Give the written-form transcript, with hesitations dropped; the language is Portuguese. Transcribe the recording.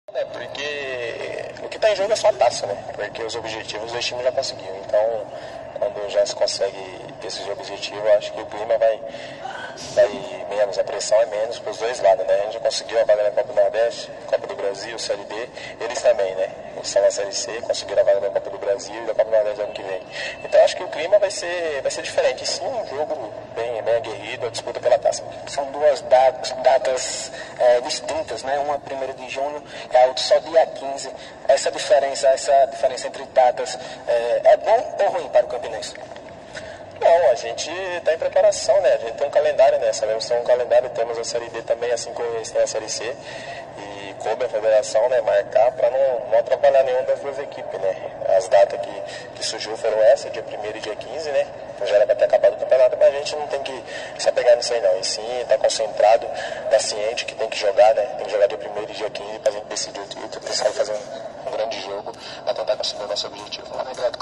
Porque o que está em jogo é só a taça, né? Porque os objetivos os times já conseguiram. Então, quando já se consegue esses objetivos, eu acho que o clima vai menos, a pressão é menos para os dois lados, né? A gente já conseguiu a vaga na Copa do Nordeste, Copa do Brasil, Série B, eles também, né? Eles estão na Série C, conseguiram a vaga da Copa do Brasil e da Copa do Nordeste ano que vem. Então acho que o clima vai ser diferente. E sim, um jogo bem aguerrido, a disputa pela taça. São duas datas distintas, né? Uma 1º de junho e a outra só dia 15. Essa diferença entre datas é bom ou ruim para o Campinense? Não, a gente está em preparação, né? A gente tem um calendário, né? Sabemos que tem um calendário, temos a Série D também, assim como eles têm a Série C. E coube a federação, né, marcar para não atrapalhar nenhuma das duas equipes, né? As datas que surgiu foram essa, dia 1º e dia 15, né? Então já era para ter acabado o campeonato, mas a gente não tem que se apegar nisso aí não. E sim, está concentrado, está ciente que tem que jogar, né? Tem que jogar dia 1º e dia 15 para a gente decidir o título, pensar em fazer um grande jogo para tentar conseguir o nosso objetivo. Obrigado.